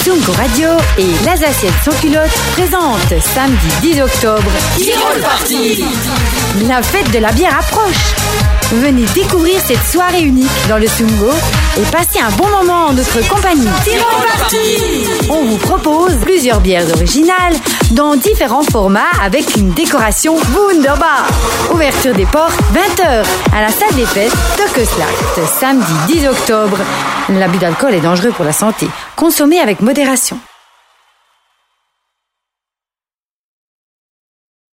Sungo Radio et l'Alsacienne sans culotte présentent samedi 10 octobre Tirol Party. La fête de la bière approche. Venez découvrir cette soirée unique dans le Sungo et passer un bon moment en notre compagnie. Tirol Party. On vous propose plusieurs bières originales dans différents formats avec une décoration wunderbar. Ouverture des portes 20h à la salle des fêtes de Köslacht, samedi 10 octobre. L'abus d'alcool est dangereux pour la santé. Consommez avec modération.